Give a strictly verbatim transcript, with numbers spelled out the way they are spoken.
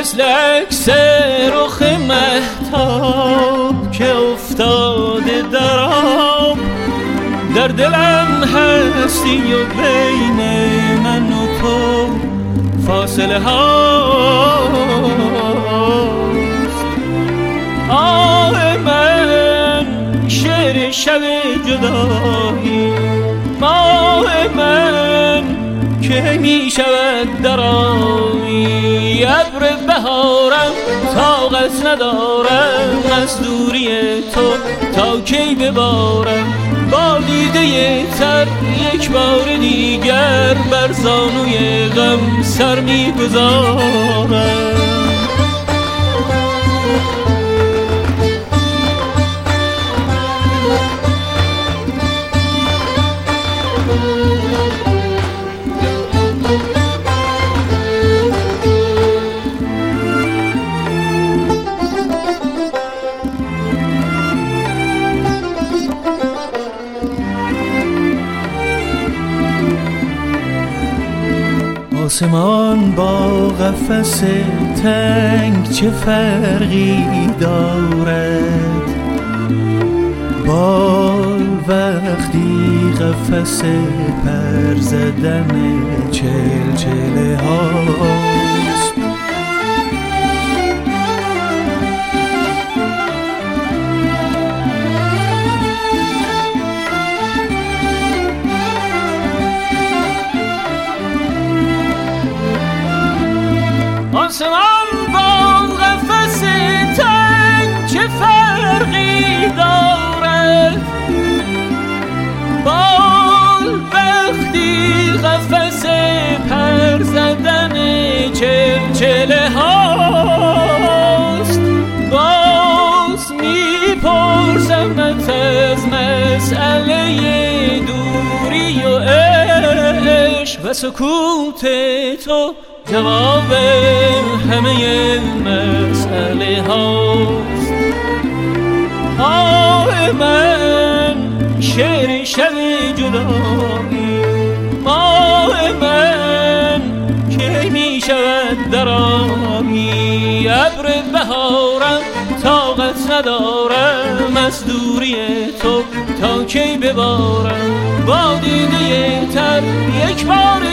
مثل عکس رخ مهتاب که افتاده در آب، در دلم هستی و بین من و تو فاصله هاست. آه من شعر شب جدایی، ماه من که می شود در آیی، ابر بهارم طاقت ندارم از دوری تو تا کی ببارم با دیده تر یک بار دیگر بر زانوی غم سر می گذارم. آسمان با قفس تنگ چه فرقی دارد؟ بال وقتی قفس پر زدن چلچله هاست. آسمان با قفس تنگ چه فرقی دارد؟ بال وقتی قفس پر زدن چلچله هاست. باز میپرسمت از مسئله دوری و عشق و سکوت تو جواب همه مسئله هاست. آه من شعر شب جدایی، ماه من که می شود در آبی، ابر بهارم طاقت ندارم از دوری تو تا کی ببارم با دیده تر یک بار